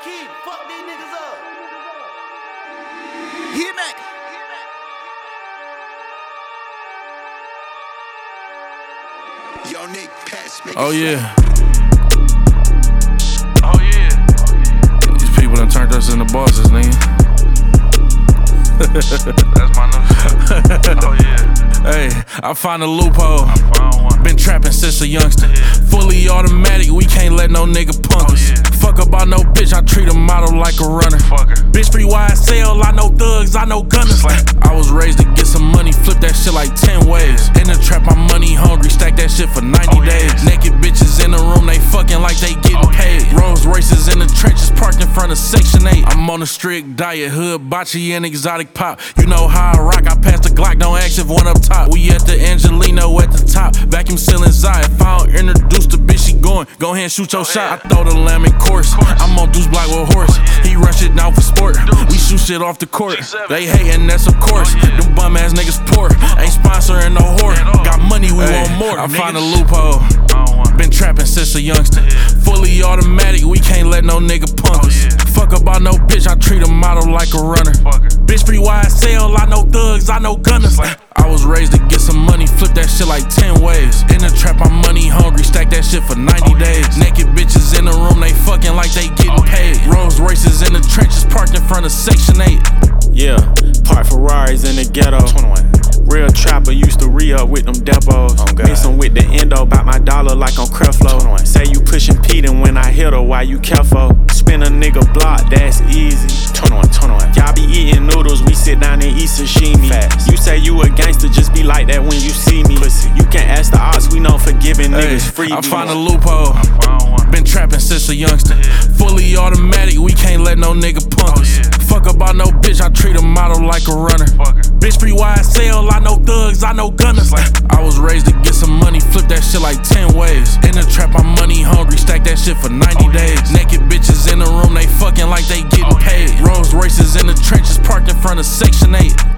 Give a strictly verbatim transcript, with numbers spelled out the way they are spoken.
key, fuck these niggas up. Hear me. Yo, Nick, pass me. Oh yeah. Oh yeah. These people done turned us into bosses, nigga. That's my new shit. Oh yeah. Hey, I find a loophole. Found one. Been trapping since a youngster. Yeah. Fully automatic, we can't let no nigga punk Oh, us. yeah. Fuck about no bitch, I treat a model like a runner. Fuck her. Bitch free Y S L, I know thugs, I know gunners. Slap. I was raised to get some money, flip that shit like ten ways. In the trap, my money hungry, stack that shit for ninety Oh, days. yes. Naked bitches in the room, they fucking like they getting Oh, paid. yeah. Rolls Royces in the trenches, parked in front of Section eight. I'm on a strict diet, hood, bocce, and exotic pop. You know how I rock, I pass the Glock, don't ask if one up top. We at the Angelino at the top, vacuum sealing Zai. If I don't introduce the bitch, she going, go ahead and shoot your Go shot. ahead. I throw the lamb in course, I'm on Deuce Block with horse. Oh, yeah. He run shit down for sport, Deuce. we shoot shit off the court. G seven. They hating, that's of course. Oh, yeah. Them bum ass niggas poor, ain't sponsoring no whore. At all. Got money, we Hey, want more. I niggas. find a loophole. Found one. Been trapping since a youngster. Yeah. Fully automatic, we can't let no nigga punk Oh, us. yeah. Fuck about no bitch, I treat a model like a runner. Fuck her. Bitch free Y S L, I know thugs, I know gunners. Slap. I was raised to get some money, flip that shit like ten ways. In the trap, I'm money hungry, stack that shit for ninety Oh, days. yes. Naked bitches in the room, they fucking like they getting Oh, paid. yeah. Rolls Royces in the trenches, parked in front of Section eight. Yeah, park Ferraris in the ghetto. twenty-one. Real trapper used to re-up with them depots. Oh, God. Mix 'em with the endo, bout my dollar like on Creflo. twenty-one. Say you pushing Pete and when I hit her, why you careful? Spin a nigga block, that's easy. twenty-one. twenty-one. Y'all be eating noodles, we sit down and eat sashimi. Facts. You say you a gangster, just be like that when you see me. Pussy. You can ask the odds, we know forgiving Hey, niggas free. I find a loophole. Found one. Been trapping since a youngster. Yeah. Fully automatic, we can't let no nigga punk Oh, us. yeah. Fuck about no bitch, I treat a model like a runner. Fuck her. Bitch free Y S L, I know thugs, I know gunners. Slap. I was raised to get some money, flip that shit like ten ways. In the trap, I'm money hungry, stack that shit for ninety Oh, days. yes. Naked bitches in the room, they fucking like they getting Oh, paid. yeah. Rolls Royces in the trenches, parked in front of Section eight.